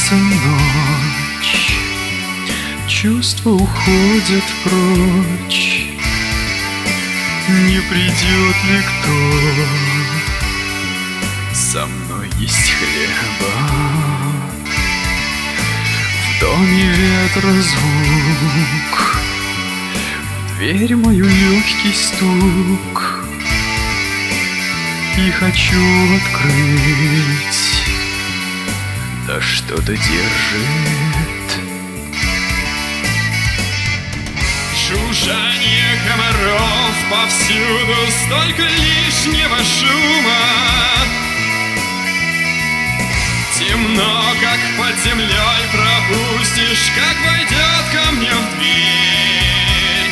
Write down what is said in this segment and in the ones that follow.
Близится ночь, чувства уходят прочь. Не придет ли кто? Со мной есть хлеба. В доме ветра звук, в дверь мою легкий стук. И хочу открыть, да что-то держит. Жужжание комаров повсюду, столько лишнего шума. Темно, как под землей, пропустишь, как войдет ко мне в дверь.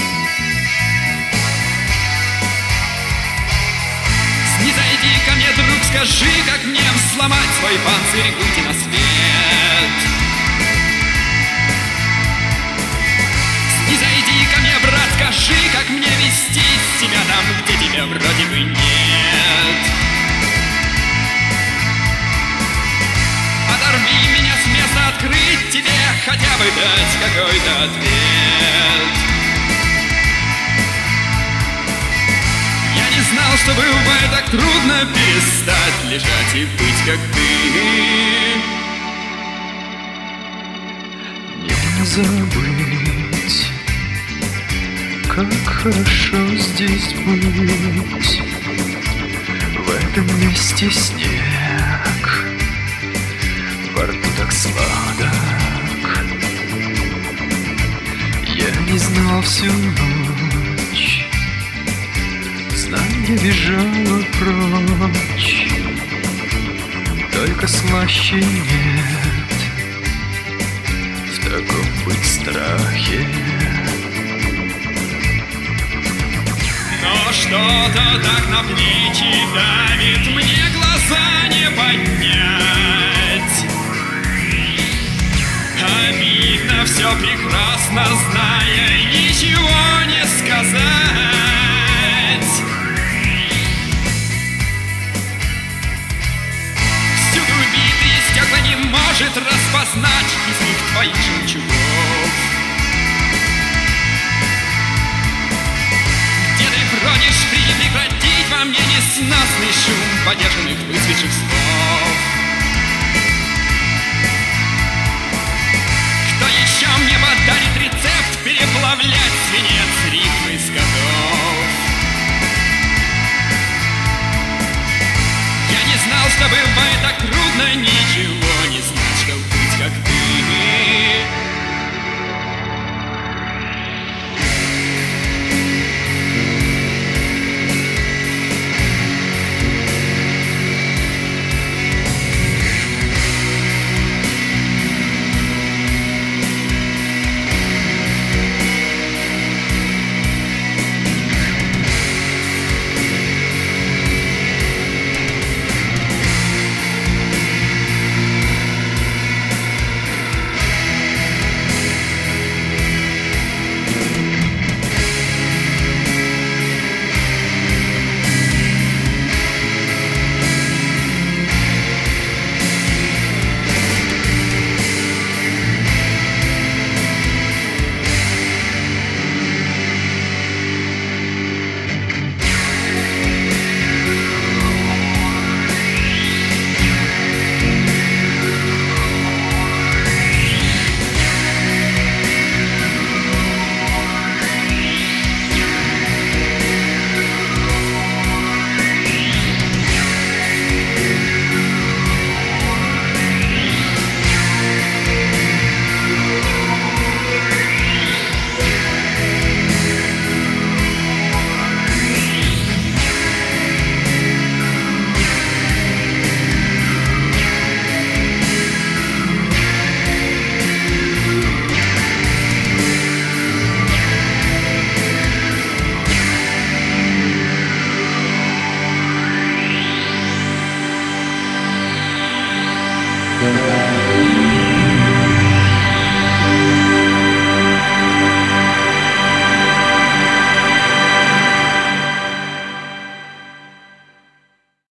Снизойди ко мне, друг, скажи, как мне сломать свой панцирь, выйти на свет. Снизойди ко мне, брат, скажи, как мне вести себя там, где тебя вроде бы нет. Оторви меня с места, открыть тебе, хотя бы дать какой-то ответ. Я не знал, что бывает так трудно перестать лежать и быть как ты. Не забыть, как хорошо здесь быть. В этом месте снег, во рту так сладок. Я не знал всю ночь, знание бежало прочь. Только слаще нет в таком быть страхе. Но что-то так на плечи давит, мне глаза не поднять. Обидно, все прекрасно зная, ничего не сказать. Всюду битые стекла не может распознать из них твоих жемчугов. Где ты бродишь, прекратить во мне несносный шум подержанных выцветших слов. Кто еще мне подарит рецепт переплавлять свинец рифмы скотов? Я не знал, что бывает так трудно